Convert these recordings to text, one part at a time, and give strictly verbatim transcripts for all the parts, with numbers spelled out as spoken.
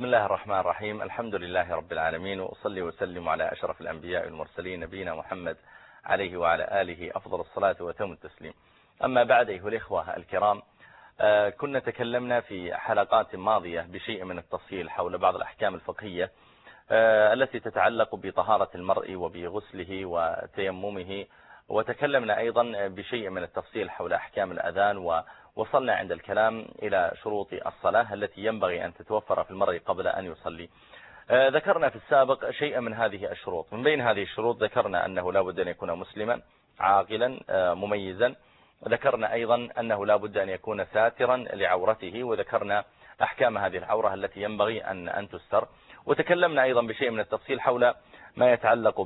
بسم الله الرحمن الرحيم. الحمد لله رب العالمين، وأصلي وسلم على أشرف الأنبياء والمرسلين نبينا محمد عليه وعلى آله أفضل الصلاة وتم التسليم. أما بعد أيها الإخوة الكرام، كنا تكلمنا في حلقات ماضية بشيء من التفصيل حول بعض الأحكام الفقهية التي تتعلق بطهارة المرء وبغسله وتيممه، وتكلمنا أيضا بشيء من التفصيل حول أحكام الأذان، ووصلنا عند الكلام إلى شروط الصلاة التي ينبغي أن تتوفر في المرء قبل أن يصلي. ذكرنا في السابق شيئا من هذه الشروط. من بين هذه الشروط ذكرنا أنه لا بد أن يكون مسلما عاقلا مميزا، ذكرنا أيضا أنه لا بد أن يكون ساترا لعورته، وذكرنا أحكام هذه العورة التي ينبغي أن أن تستر. وتكلمنا أيضا بشيء من التفصيل حول ما يتعلق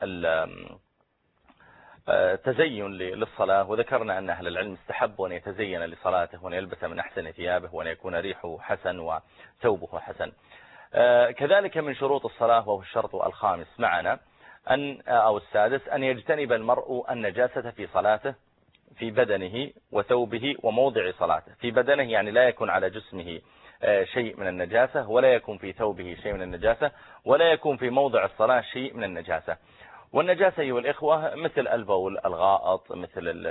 بالتزين للصلاة، وذكرنا أن أهل العلم استحبوا أن يتزين لصلاته وأن يلبس من أحسن ثيابه وأن يكون ريحه حسن وثوبه حسن. كذلك من شروط الصلاة، وهو الشرط الخامس معنا أن أو السادس أن يجتنب المرء النجاسة في صلاته، في بدنه وثوبه وموضع صلاته. في بدنه يعني لا يكون على جسمه شيء من النجاسة، ولا يكون في ثوبه شيء من النجاسة، ولا يكون في موضع الصلاة شيء من النجاسة. والنجاسة أيها الإخوة مثل البول، الغائط، مثل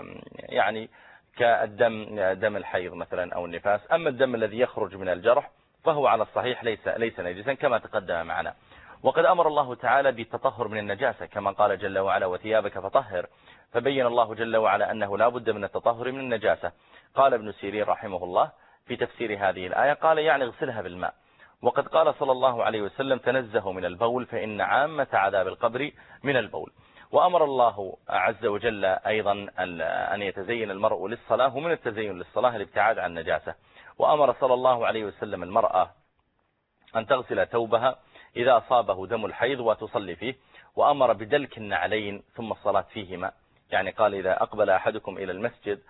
يعني كالدم، دم الحيض مثلا أو النفاس. أما الدم الذي يخرج من الجرح فهو على الصحيح ليس ليس نجسا كما تقدم معنا. وقد أمر الله تعالى بالتطهر من النجاسة كما قال جل وعلا: وثيابك فطهر. فبين الله جل وعلا أنه لا بد من التطهر من النجاسة. قال ابن سيرين رحمه الله في تفسير هذه الآية، قال يعني اغسلها بالماء. وقد قال صلى الله عليه وسلم: تنزهوا من البول فإن عامة عذاب القبر من البول. وأمر الله عز وجل أيضا أن يتزين المرء للصلاة، ومن التزين للصلاة الابتعاد عن النجاسة. وأمر صلى الله عليه وسلم المرأة أن تغسل ثوبها إذا أصابه دم الحيض وتصلي فيه. وأمر بدلك النعلين ثم الصلاة فيهما، يعني قال: إذا أقبل أحدكم إلى المسجد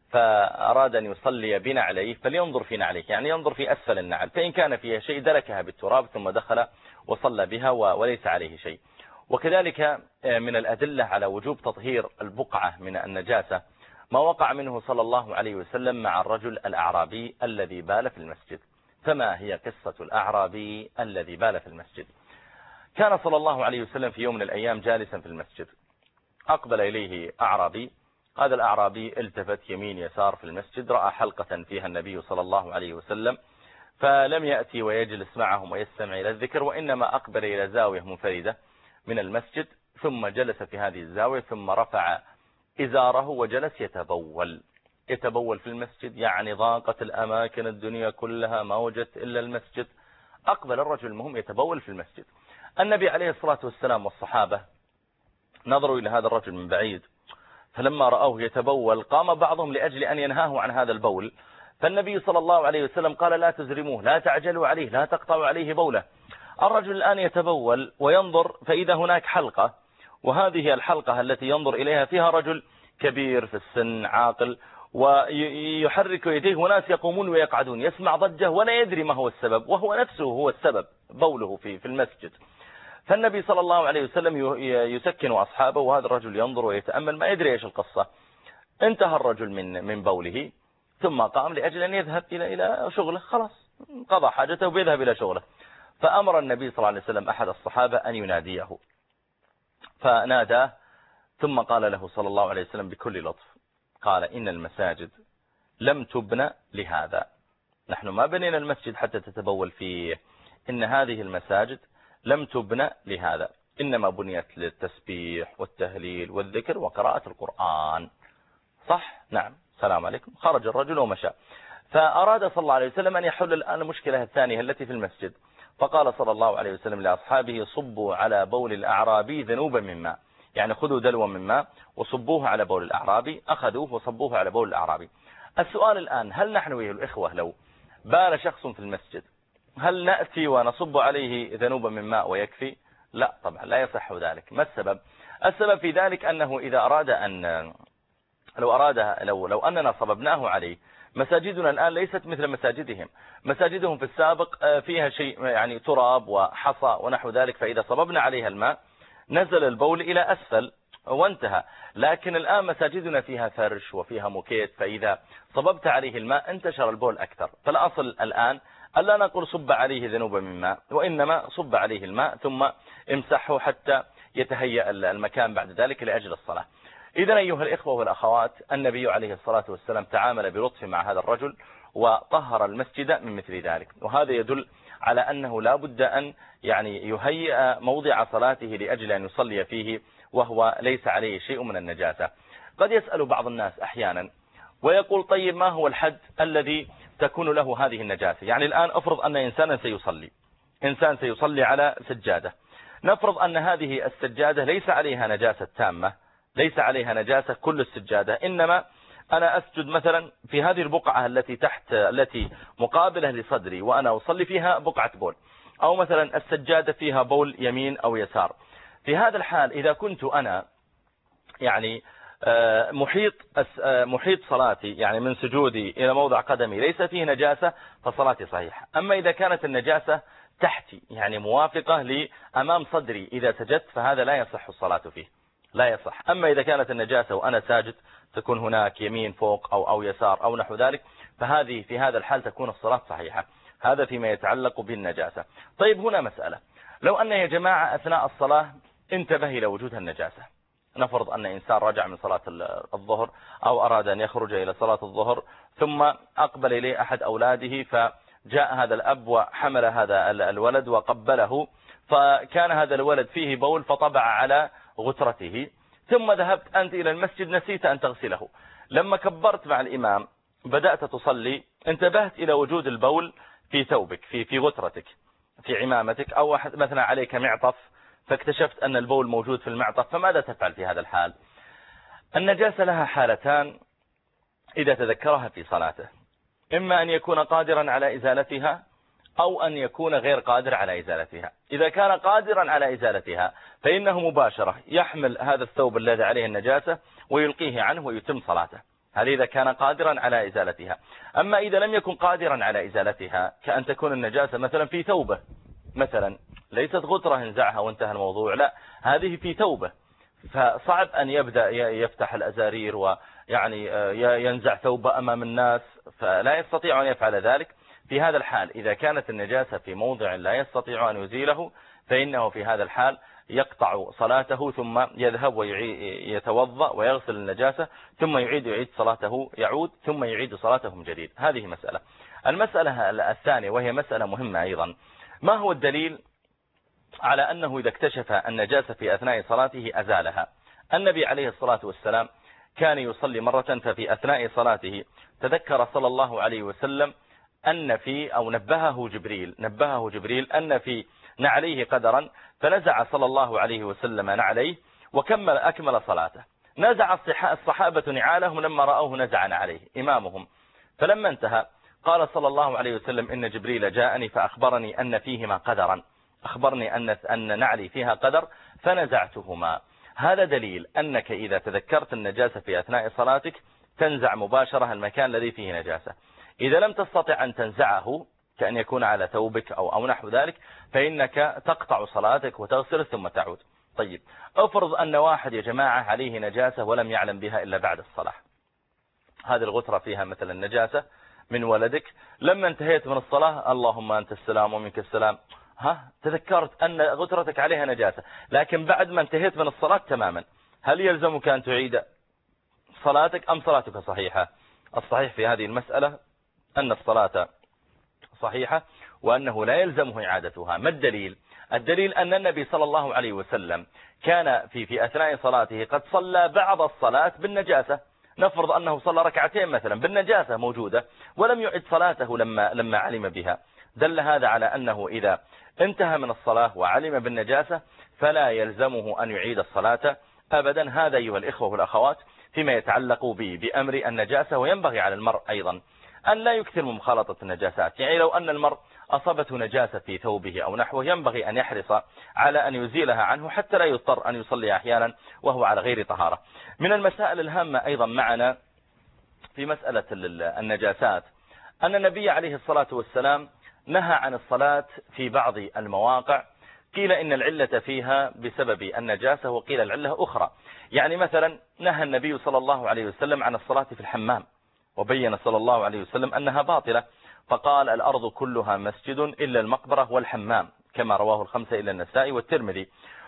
فأراد أن يصلي بنعليه فلينظر في نعليه، يعني ينظر في أسفل النعل، فإن كان فيها شيء دلكها بالتراب ثم دخل وصلى بها وليس عليه شيء. وكذلك من الأدلة على وجوب تطهير البقعة من النجاسة ما وقع منه صلى الله عليه وسلم مع الرجل الأعرابي الذي بال في المسجد. فما هي قصة الأعرابي الذي بال في المسجد؟ كان صلى الله عليه وسلم في يوم من الأيام جالسا في المسجد، أقبل إليه أعرابي. هذا الأعرابي التفت يمين يسار في المسجد، رأى حلقة فيها النبي صلى الله عليه وسلم، فلم يأتي ويجلس معهم ويستمع إلى الذكر، وإنما أقبل إلى زاوية منفردة من المسجد، ثم جلس في هذه الزاوية، ثم رفع إزاره وجلس يتبول يتبول في المسجد. يعني ضاقت الأماكن الدنيا كلها، ما وجدت إلا المسجد. أقبل الرجل المهم يتبول في المسجد. النبي عليه الصلاة والسلام والصحابة نظروا إلى هذا الرجل من بعيد، فلما رأوه يتبول قام بعضهم لأجل أن ينهاه عن هذا البول. فالنبي صلى الله عليه وسلم قال: لا تزرموه، لا تعجلوا عليه، لا تقطعوا عليه بوله. الرجل الآن يتبول وينظر فإذا هناك حلقة، وهذه الحلقة التي ينظر إليها فيها رجل كبير في السن عاقل، ويحرك يديه، وناس يقومون ويقعدون، يسمع ضجة ولا يدري ما هو السبب، وهو نفسه هو السبب، بوله في في المسجد. فالنبي صلى الله عليه وسلم يسكن أصحابه، وهذا الرجل ينظر ويتأمل ما يدري إيش القصة. انتهى الرجل من من بوله، ثم قام لأجل أن يذهب إلى إلى شغله، خلاص قضى حاجته وبيذهب إلى شغله. فأمر النبي صلى الله عليه وسلم أحد الصحابة أن يناديه، فناداه، ثم قال له صلى الله عليه وسلم بكل لطف، قال: إن المساجد لم تبنى لهذا، نحن ما بنينا المسجد حتى تتبول فيه، إن هذه المساجد لم تبنى لهذا، إنما بنيت للتسبيح والتهليل والذكر وقراءة القرآن. صح؟ نعم. السلام عليكم. خرج الرجل ومشى. فأراد صلى الله عليه وسلم أن يحل الآن المشكلة الثانية التي في المسجد، فقال صلى الله عليه وسلم لأصحابه: صبوا على بول الأعرابي ذنوبا من ماء، يعني خذوا دلوا من ماء وصبوه على بول الأعرابي. أخذوه وصبوه على بول الأعرابي. السؤال الآن: هل نحن أيها الإخوة لو بال شخص في المسجد هل نأتي ونصب عليه ذنوبا من ماء ويكفي؟ لا طبعا، لا يصح ذلك. ما السبب؟ السبب في ذلك أنه إذا أراد أن لو أراد لو لو أننا صببناه عليه، مساجدنا الآن ليست مثل مساجدهم. مساجدهم في السابق فيها شيء يعني تراب وحصى ونحو ذلك، فإذا صببنا عليها الماء نزل البول إلى أسفل وانتهى. لكن الآن مساجدنا فيها فرش وفيها موكيت، فإذا صببت عليه الماء انتشر البول أكثر. فالأصل الآن ألا نقول صب عليه ذنوبا من ماء، وإنما صب عليه الماء ثم امسحه حتى يتهيأ المكان بعد ذلك لأجل الصلاة. إذن أيها الإخوة والأخوات، النبي عليه الصلاة والسلام تعامل بلطف مع هذا الرجل وطهر المسجد من مثل ذلك، وهذا يدل على أنه لا بد أن يعني يهيئ موضع صلاته لأجل أن يصلي فيه وهو ليس عليه شيء من النجاسة. قد يسأل بعض الناس أحيانا ويقول طيب ما هو الحد الذي تكون له هذه النجاسة؟ يعني الآن أفرض أن إنسانا سيصلي إنسان سيصلي على سجادة، نفرض أن هذه السجادة ليس عليها نجاسة تامة، ليس عليها نجاسة كل السجادة، إنما أنا أسجد مثلا في هذه البقعة التي تحت التي مقابلة لصدري وأنا أصلي فيها بقعة بول، أو مثلا السجادة فيها بول يمين أو يسار. في هذا الحال إذا كنت أنا يعني محيط محيط صلاتي يعني من سجودي إلى موضع قدمي ليس فيه نجاسة فصلاتي صحيحة. أما إذا كانت النجاسة تحتي يعني موافقة لأمام صدري إذا سجدت فهذا لا يصح الصلاة فيه، لا يصح. أما إذا كانت النجاسة وأنا ساجد تكون هناك يمين فوق أو أو يسار أو نحو ذلك، فهذه في هذا الحال تكون الصلاة صحيحة. هذا فيما يتعلق بالنجاسة. طيب هنا مسألة، لو أن يا جماعة أثناء الصلاة انتبه إلى وجود النجاسة، نفرض أن إنسان رجع من صلاة الظهر أو أراد أن يخرج إلى صلاة الظهر ثم أقبل إليه أحد أولاده، فجاء هذا الأب وحمل هذا الولد وقبله، فكان هذا الولد فيه بول فطبع على غترته، ثم ذهبت أنت إلى المسجد نسيت أن تغسله، لما كبرت مع الإمام بدأت تصلي انتبهت إلى وجود البول في ثوبك في في غترتك في عمامتك، أو مثلا عليك معطف فاكتشفت أن البول موجود في المعطف، فماذا تفعل في هذا الحال؟ النجاسة لها حالتان إذا تذكرها في صلاته، إما أن يكون قادرا على إزالتها أو أن يكون غير قادر على إزالتها. إذا كان قادرا على إزالتها فإنه مباشرة يحمل هذا الثوب الذي عليه النجاسة ويلقيه عنه ويتم صلاته، هذا إذا كان قادرا على إزالتها. أما إذا لم يكن قادرا على إزالتها، كأن تكون النجاسة مثلا في ثوبه، مثلا ليست غترة انزعها وانتهى الموضوع، لا هذه في ثوبه، فصعب أن يبدأ يفتح الأزارير ويعني ينزع ثوبه أمام الناس، فلا يستطيع أن يفعل ذلك. في هذا الحال إذا كانت النجاسة في موضع لا يستطيع أن يزيله فإنه في هذا الحال يقطع صلاته ثم يذهب ويتوضأ ويغسل النجاسة ثم يعيد يعيد صلاته يعود ثم يعيد صلاته من جديد. هذه مسألة. المسألة الثانية وهي مسألة مهمة أيضا، ما هو الدليل على أنه إذا اكتشف النجاسة في أثناء صلاته أزالها؟ النبي عليه الصلاة والسلام كان يصلي مرة ففي أثناء صلاته تذكر صلى الله عليه وسلم أن في أو نبهه جبريل نبهه جبريل أن في نعليه قدرا، فنزع صلى الله عليه وسلم نعليه وكمل أكمل صلاته. نزع الصحابة نعالهم لما رأوه نزع نعليه إمامهم، فلما انتهى قال صلى الله عليه وسلم إن جبريل جاءني فأخبرني أن فيهما قدرا، أخبرني أن أن نعلي فيها قدر فنزعتهما. هذا دليل أنك إذا تذكرت النجاسة في أثناء صلاتك تنزع مباشرة المكان الذي فيه نجاسة. إذا لم تستطع أن تنزعه كأن يكون على ثوبك أو أو نحو ذلك فإنك تقطع صلاتك وتغسل ثم تعود. طيب افرض أن واحد يا جماعة عليه نجاسة ولم يعلم بها إلا بعد الصلاة، هذه الغترة فيها مثلا نجاسة من ولدك، لما انتهيت من الصلاة اللهم أنت السلام ومنك السلام، ها تذكرت أن غترتك عليها نجاسة، لكن بعد ما انتهيت من الصلاة تماما، هل يلزمك أن تعيد صلاتك أم صلاتك صحيحة؟ الصحيح في هذه المسألة أن الصلاة صحيحة وأنه لا يلزمه إعادتها. ما الدليل؟ الدليل أن النبي صلى الله عليه وسلم كان في في أثناء صلاته قد صلى بعض الصلاة بالنجاسة، نفرض أنه صلى ركعتين مثلا بالنجاسة موجودة ولم يعد صلاته لما لما علم بها. دل هذا على أنه إذا انتهى من الصلاة وعلم بالنجاسة فلا يلزمه أن يعيد الصلاة أبدا. هذا أيها الإخوة والأخوات فيما يتعلق به بأمر النجاسة. وينبغي على المرء أيضا أن لا يكثر من مخالطة النجاسات، يعني لو أن المرء أصابته نجاسة في ثوبه أو نحوه ينبغي أن يحرص على أن يزيلها عنه حتى لا يضطر أن يصلي أحيانا وهو على غير طهارة. من المسائل الهامة أيضا معنا في مسألة النجاسات أن النبي عليه الصلاة والسلام نهى عن الصلاة في بعض المواقع، قيل إن العلة فيها بسبب النجاسة وقيل العلة أخرى. يعني مثلا نهى النبي صلى الله عليه وسلم عن الصلاة في الحمام، وبين صلى الله عليه وسلم أنها باطلة، فقال الأرض كلها مسجد إلا المقبرة والحمام، كما رواه الخمسة إلا النسائي والترمذي،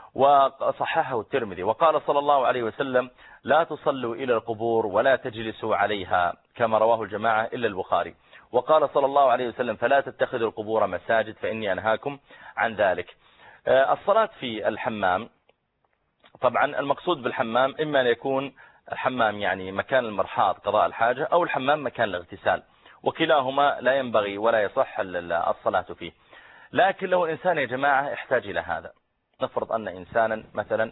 وصححه الترمذي. وقال صلى الله عليه وسلم لا تصلوا إلى القبور ولا تجلسوا عليها، كما رواه الجماعة إلا البخاري. وقال صلى الله عليه وسلم فلا تتخذوا القبور مساجد فإني أنهاكم عن ذلك. الصلاة في الحمام، طبعا المقصود بالحمام إما أن يكون الحمام يعني مكان المرحاض قضاء الحاجة، أو الحمام مكان الاغتسال، وكلاهما لا ينبغي ولا يصح الصلاة فيه. لكن لو الإنسان يا جماعة احتاج إلى هذا، نفرض أن إنسانا مثلا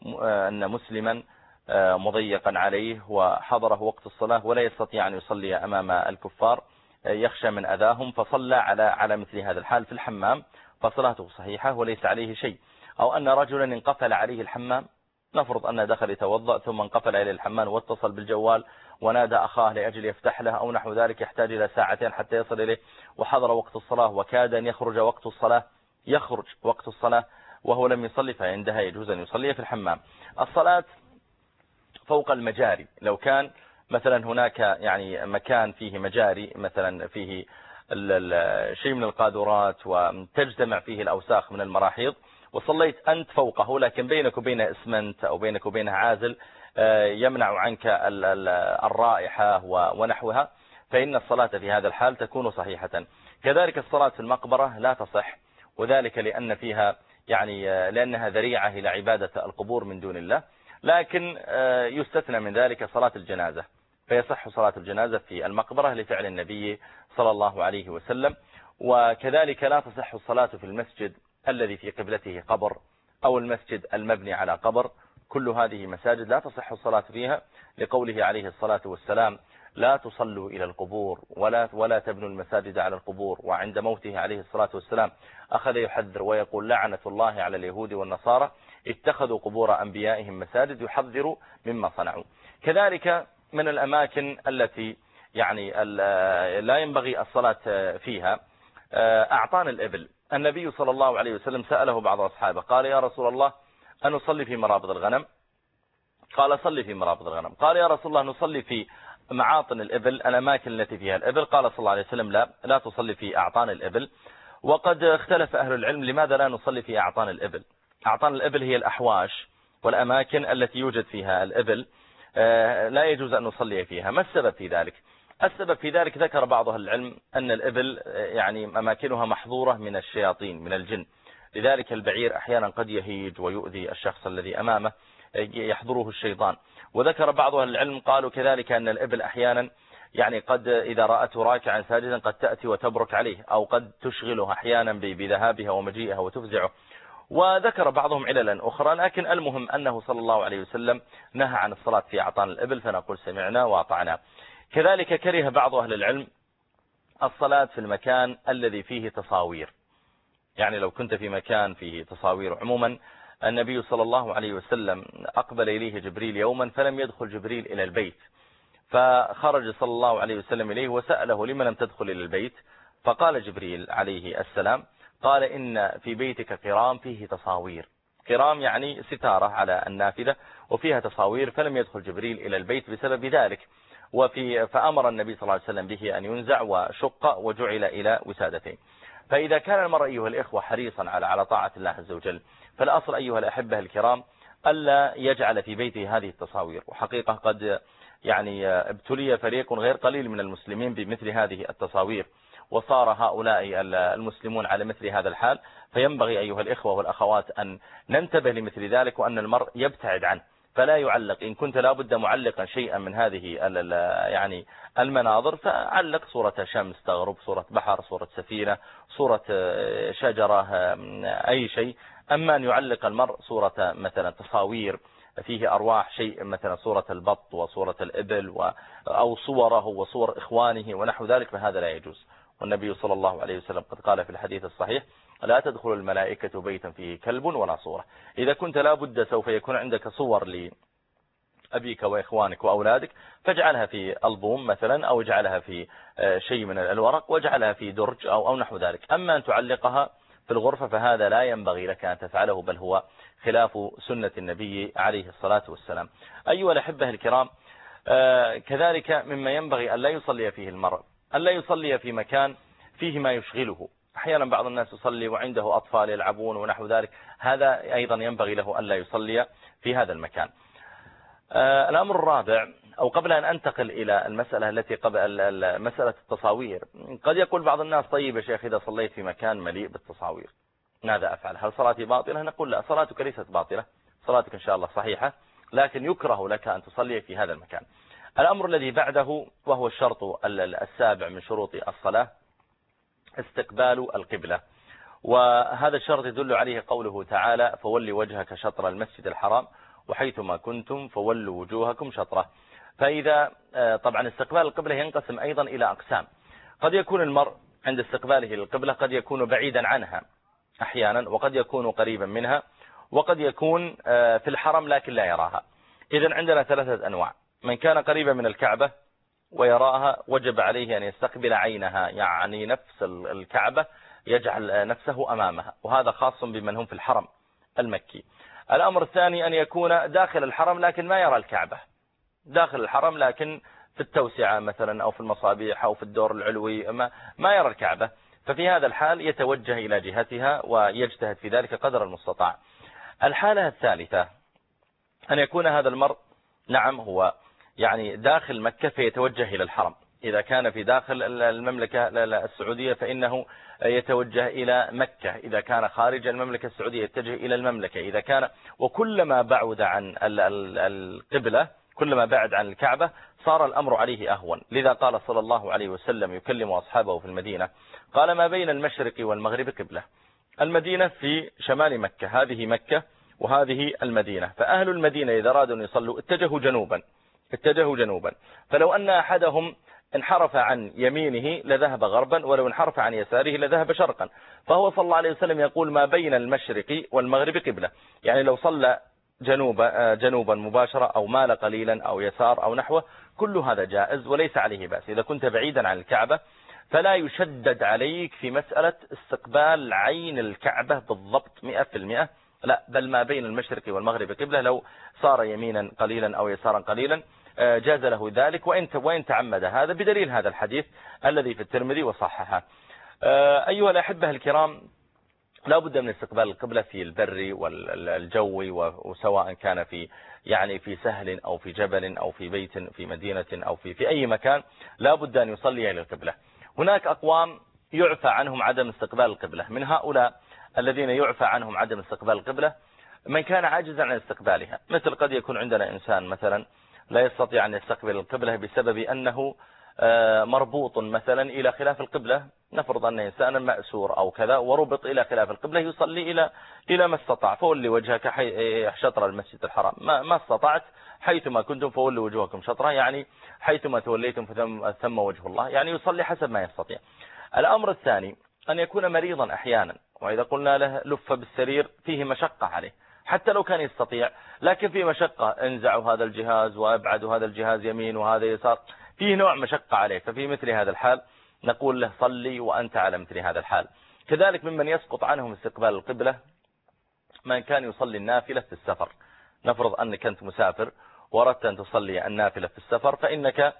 أن مسلما مضيقا عليه وحضره وقت الصلاة ولا يستطيع أن يصلي أمام الكفار، يخشى من أذاهم، فصلى على على مثل هذا الحال في الحمام، فصلاته صحيحة وليس عليه شيء. أو أن رجلا انقفل عليه الحمام، نفرض أنه دخل يتوضأ ثم انقفل إلى الحمام واتصل بالجوال ونادى أخاه لأجل يفتح له أو نحو ذلك، يحتاج إلى ساعتين حتى يصل إليه، وحضر وقت الصلاة وكاد أن يخرج وقت الصلاة يخرج وقت الصلاة وهو لم يصلي، فعندها يجوز أن يصلي في الحمام. الصلاة فوق المجاري، لو كان مثلا هناك يعني مكان فيه مجاري، مثلا فيه شيء من القاذورات وتجتمع فيه الأوساخ من المراحيض، وصليت أنت فوقه لكن بينك وبينه اسمنت أو بينك وبينه عازل يمنع عنك الرائحة ونحوها، فإن الصلاة في هذا الحال تكون صحيحة. كذلك الصلاة في المقبرة لا تصح، وذلك لأن فيها يعني لأنها ذريعة إلى عبادة القبور من دون الله. لكن يستثنى من ذلك صلاة الجنازة، فيصح صلاة الجنازة في المقبرة لفعل النبي صلى الله عليه وسلم. وكذلك لا تصح الصلاة في المسجد الذي في قبلته قبر أو المسجد المبني على قبر، كل هذه مساجد لا تصح الصلاة فيها، لقوله عليه الصلاة والسلام لا تصلوا إلى القبور ولا ولا تبنوا المساجد على القبور. وعند موته عليه الصلاة والسلام أخذ يحذر ويقول لعنة الله على اليهود والنصارى اتخذوا قبور أنبيائهم مساجد، يحذروا مما صنعوا. كذلك من الأماكن التي يعني لا ينبغي الصلاة فيها أعطان الإبل. النبي صلى الله عليه وسلم سأله بعض أصحابه قال يا رسول الله أن نصلي في مرابض الغنم؟ قال صلي في مرابض الغنم. قال يا رسول الله نصلي في معاطن الإبل، الأماكن التي فيها الإبل؟ قال صلى الله عليه وسلم لا لا تصلي في أعطان الإبل. وقد اختلف أهل العلم لماذا لا نصلي في أعطان الإبل. أعطان الإبل هي الأحواش والأماكن التي يوجد فيها الإبل، لا يجوز أن نصلي فيها. ما السبب في ذلك؟ السبب في ذلك ذكر بعض أهل العلم أن الإبل يعني أماكنها محظورة من الشياطين من الجن، لذلك البعير أحيانا قد يهيج ويؤذي الشخص الذي أمامه، يحضره الشيطان. وذكر بعض أهل العلم قالوا كذلك أن الإبل أحيانا يعني قد إذا رأته راكعا ساجدا قد تأتي وتبرك عليه، أو قد تشغله أحيانا بذهابها ومجيئها وتفزعه. وذكر بعضهم عللا أخرى، لكن المهم أنه صلى الله عليه وسلم نهى عن الصلاة في أعطان الإبل، فنقول سمعنا وأطعنا. كذلك كره بعض أهل العلم الصلاة في المكان الذي فيه تصاوير، يعني لو كنت في مكان فيه تصاوير. عموما النبي صلى الله عليه وسلم أقبل إليه جبريل يوما فلم يدخل جبريل إلى البيت، فخرج صلى الله عليه وسلم إليه وسأله لما لم تدخل إلى البيت؟ فقال جبريل عليه السلام قال إن في بيتك قرام فيه تصاوير. قرام يعني ستارة على النافذة وفيها تصاوير، فلم يدخل جبريل إلى البيت بسبب ذلك. وفي فأمر النبي صلى الله عليه وسلم به أن ينزع وشق وجعل إلى وسادتين. فإذا كان المرء أيها الإخوة حريصا على على طاعة الله عز وجل، فالأصل أيها الأحبة الكرام ألا يجعل في بيته هذه التصاوير. وحقيقة قد يعني ابتلي فريق غير قليل من المسلمين بمثل هذه التصاوير، وصار هؤلاء المسلمون على مثل هذا الحال. فينبغي أيها الإخوة والأخوات أن ننتبه لمثل ذلك، وأن المرء يبتعد عنه، فلا يعلق. إن كنت لابد معلقا شيئا من هذه يعني المناظر، فعلق صورة شمس تغرب، صورة بحر، صورة سفينة، صورة شجرة، أي شيء. أما أن يعلق المرء صورة مثلا تصاوير فيه أرواح شيء، مثلا صورة البط وصورة الإبل أو صوره وصور إخوانه ونحو ذلك، فهذا لا يجوز. والنبي صلى الله عليه وسلم قد قال في الحديث الصحيح لا تدخل الملائكة بيتا فيه كلب ولا صورة. إذا كنت لابد سوف يكون عندك صور لأبيك وإخوانك وأولادك، فاجعلها في ألبوم مثلا، أو اجعلها في شيء من الورق، واجعلها في درج أو, أو نحو ذلك. أما أن تعلقها في الغرفة فهذا لا ينبغي لك أن تفعله، بل هو خلاف سنة النبي عليه الصلاة والسلام. أيها الأحبة الكرام، كذلك مما ينبغي أن لا يصلي فيه المرء، أن لا يصلي في مكان فيه ما يشغله. أحيانا بعض الناس يصلي وعنده أطفال يلعبون ونحو ذلك، هذا أيضا ينبغي له أن لا يصلي في هذا المكان. آه الأمر الرابع، أو قبل أن أنتقل إلى المسألة التي قبل مسألة التصاوير، قد يقول بعض الناس طيب يا شيخ إذا صليت في مكان مليء بالتصاوير ماذا أفعل؟ هل صلاتي باطلة؟ نقول لا، صلاتك ليست باطلة، صلاتك إن شاء الله صحيحة، لكن يكره لك أن تصلي في هذا المكان. الأمر الذي بعده وهو الشرط السابع من شروط الصلاة استقبال القبلة، وهذا الشرط يدل عليه قوله تعالى فولي وجهك شطر المسجد الحرام وحيثما كنتم فولوا وجوهكم شطره. فإذا طبعا استقبال القبلة ينقسم أيضا إلى أقسام. قد يكون المرء عند استقباله للقبلة قد يكون بعيدا عنها أحيانا، وقد يكون قريبا منها، وقد يكون في الحرم لكن لا يراها. إذن عندنا ثلاثة أنواع. من كان قريبا من الكعبة ويراها وجب عليه أن يستقبل عينها، يعني نفس الكعبة يجعل نفسه أمامها، وهذا خاص بمن هم في الحرم المكي. الأمر الثاني أن يكون داخل الحرم لكن ما يرى الكعبة، داخل الحرم لكن في التوسعة مثلا أو في المصابيح أو في الدور العلوي ما, ما يرى الكعبة، ففي هذا الحال يتوجه إلى جهتها ويجتهد في ذلك قدر المستطاع. الحالة الثالثة أن يكون هذا المرء نعم هو يعني داخل مكة فيتوجه إلى الحرم. إذا كان في داخل المملكة السعودية فإنه يتوجه إلى مكة، إذا كان خارج المملكة السعودية يتجه إلى المملكة، إذا كان وكلما بعد عن القبلة كلما بعد عن الكعبة صار الأمر عليه أهون. لذا قال صلى الله عليه وسلم يكلم أصحابه في المدينة قال ما بين المشرق والمغرب قبلة. المدينة في شمال مكة، هذه مكة وهذه المدينة، فأهل المدينة إذا أرادوا أن يصلوا اتجهوا جنوبا اتجهوا جنوبا فلو أن أحدهم انحرف عن يمينه لذهب غربا، ولو انحرف عن يساره لذهب شرقا. فهو صلى الله عليه وسلم يقول ما بين المشرق والمغرب قبلة، يعني لو صلى جنوبا جنوبا مباشرة أو مال قليلا أو يسار أو نحوه كل هذا جائز وليس عليه بأس. إذا كنت بعيدا عن الكعبة فلا يشدد عليك في مسألة استقبال عين الكعبة بالضبط مئة في المئة، لا، بل ما بين المشرق والمغرب قبلة، لو صار يمينا قليلا أو يسارا قليلا جاز له ذلك، وإن وإن تعمد هذا بدليل هذا الحديث الذي في الترمذي وصححه. أيها الأحبة الكرام، لا بد من استقبال القبلة في البر والجوي، وسواء كان في يعني في سهل أو في جبل أو في بيت في مدينة أو في في أي مكان لا بد أن يصلي إلى القبلة. هناك أقوام يعفى عنهم عدم استقبال القبلة. من هؤلاء الذين يعفى عنهم عدم استقبال القبلة من كان عاجزا عن استقبالها، مثل قد يكون عندنا إنسان مثلا لا يستطيع أن يستقبل القبلة بسبب أنه مربوط مثلا إلى خلاف القبلة. نفرض أن إنسانا مأسور أو كذا وربط إلى خلاف القبلة، يصلي إلى إلى ما استطاع. فولي وجهك شطر المسجد الحرام، ما ما استطعت حيثما كنتم فولوا وجوهكم شطره، يعني حيثما توليتم فثم ثم وجه الله، يعني يصلي حسب ما يستطيع. الأمر الثاني أن يكون مريضا أحيانا، وإذا قلنا له لف بالسرير فيه مشقة عليه حتى لو كان يستطيع، لكن فيه مشقة، انزعوا هذا الجهاز وابعدوا هذا الجهاز يمين وهذا يسار، فيه نوع مشقة عليه. ففي مثل هذا الحال نقول له صلي وأنت على مثل هذا الحال. كذلك ممن يسقط عنهم استقبال القبلة من كان يصلي النافلة في السفر. نفرض أنك أنت مسافر وردت أن تصلي النافلة في السفر، فإنك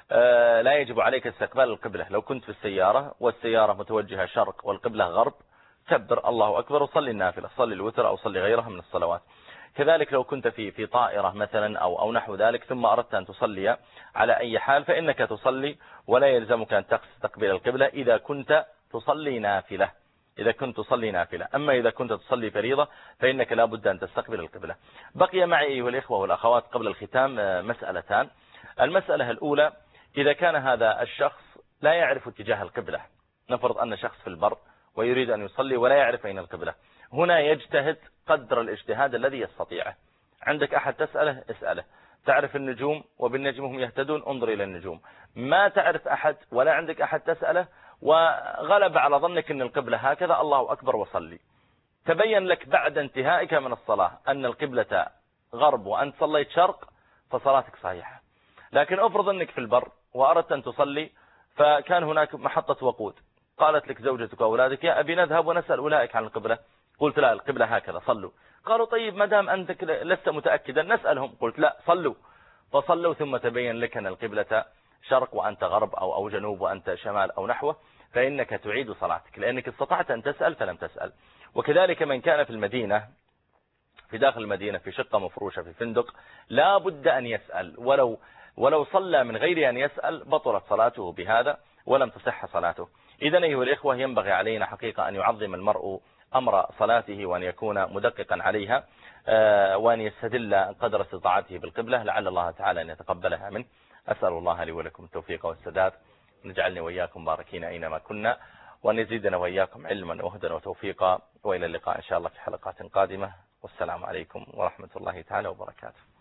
لا يجب عليك استقبال القبلة. لو كنت في السيارة والسيارة متوجهة شرق والقبلة غرب، كبر الله أكبر وصلي النافلة، صلي الوتر أو صلي غيرها من الصلوات. كذلك لو كنت في في طائرة مثلا أو أو نحو ذلك ثم أردت أن تصلي على أي حال فإنك تصلي ولا يلزمك أن تستقبل القبلة إذا كنت تصلي نافلة إذا كنت تصلي نافلة. أما إذا كنت تصلي فريضة فإنك لا بد أن تستقبل القبلة. بقي معي أيها الإخوة والأخوات قبل الختام مسألتان. المسألة الأولى، إذا كان هذا الشخص لا يعرف اتجاه القبلة، نفرض أن شخص في البر ويريد أن يصلي ولا يعرف أين القبلة، هنا يجتهد قدر الاجتهاد الذي يستطيعه. عندك أحد تسأله اسأله، تعرف النجوم وبالنجم هم يهتدون انظر إلى النجوم. ما تعرف أحد ولا عندك أحد تسأله وغلب على ظنك أن القبلة هكذا، الله أكبر وصلي. تبين لك بعد انتهائك من الصلاة أن القبلة غرب وأنت صليت شرق فصلاتك صحيحة. لكن أفرض أنك في البر وأردت أن تصلي فكان هناك محطة وقود، قالت لك زوجتك وأولادك يا أبي نذهب ونسأل أولئك عن القبلة، قلت لا القبلة هكذا صلوا. قالوا طيب ما دام أنت لست متأكدا نسألهم، قلت لا صلوا. فصلوا ثم تبين لك أن القبلة شرق وأنت غرب أو أو جنوب وأنت شمال أو نحوه، فإنك تعيد صلاتك، لأنك استطعت أن تسأل فلم تسأل. وكذلك من كان في المدينة في داخل المدينة في شقة مفروشة في فندق لا بد أن يسأل، ولو ولو صلى من غير أن يسأل بطلت صلاته بهذا ولم تصح صلاته. إذن أيها الإخوة ينبغي علينا حقيقة أن يعظم المرء أمر صلاته وأن يكون مدققا عليها، وأن يستدل قدر استطاعته بالقبلة، لعل الله تعالى أن يتقبلها منه. أسأل الله لي ولكم التوفيق والسداد، نجعلني وإياكم باركين أينما كنا، وأن يزيدنا وإياكم علما وهدى وتوفيقا. وإلى اللقاء إن شاء الله في حلقات قادمة، والسلام عليكم ورحمة الله تعالى وبركاته.